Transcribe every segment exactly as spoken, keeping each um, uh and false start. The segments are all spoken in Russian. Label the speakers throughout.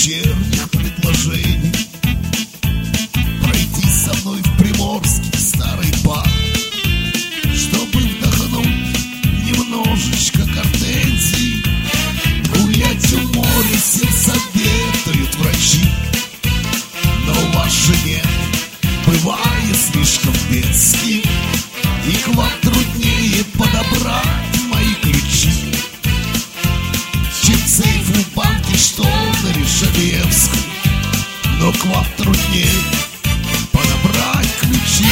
Speaker 1: вечерних предложений. Пройти со мной в Приморский старый бар, чтобы вдохнуть немножечко гортензий. Гулять у моря всем советуют врачи, но ваш нет, бывает слишком детский, и к вам труднее подобрать мои ключи, чем сейф в банке, что на Ришельевской. Но к вам труднее подобрать ключи.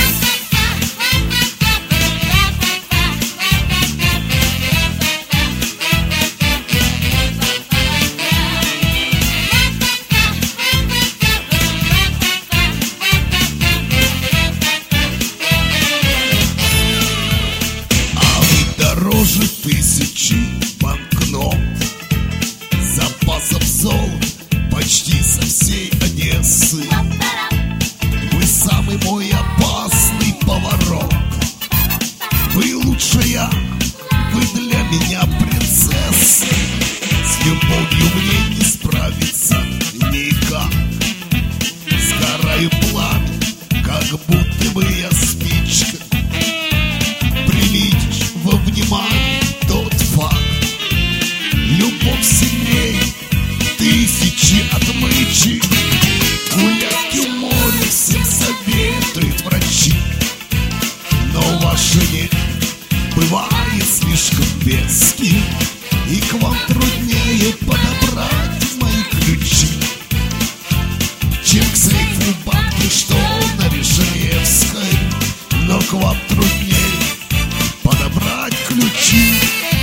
Speaker 1: Дороже тысячи банкнот, запасов золота почти со всей Одессы. Вы самый мой опасный поворот. Вы лучшая, вы для меня принцесса. С любовью мне не справиться никак. Сгораю пламя, как будто бы я спичка. Привидишь во внимание тот факт: любовь сильнее тысячи отмычек. Гулять у моря всем советуют врачи, но ваша нет, бывает слишком веский, и к вам труднее подобрать мои ключи, чем к сейфу в банке, что на Ришельевской. Но к вам труднее подобрать ключи.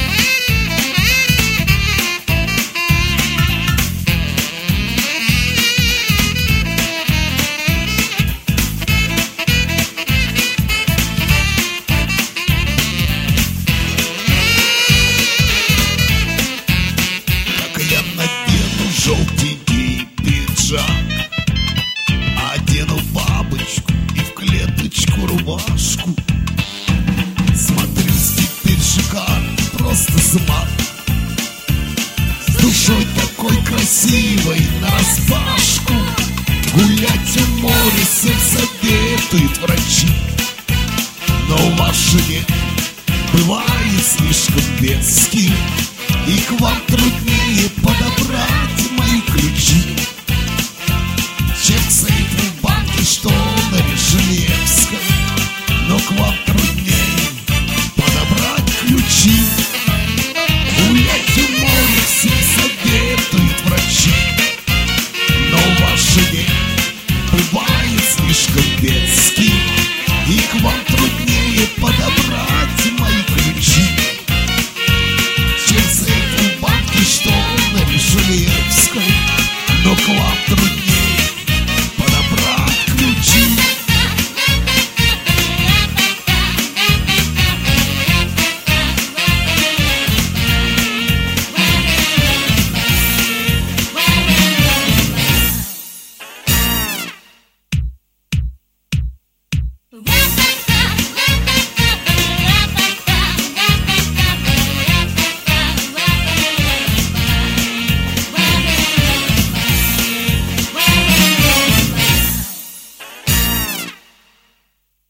Speaker 1: Как я надену желтенький пиджак, одену бабочку и в клеточку рубашку. Смотрюсь теперь шикарно, просто смак. С душой такой красивой нараспашку. Гулять у моря всем советуют врачи, но ваша нет, бывает слишком веский, и к вам труднее подобрать мои ключи, чем к сейфу в банке, что на Ришельевской. Но к вам труднее подобрать ключи. Гулять у моря всем советуют врачи, но ваша нет, бывает слишком веский, и к вам труднее подобрать мои ключи, чем сейф в банке, что на Ришельевской. Но к вам труднее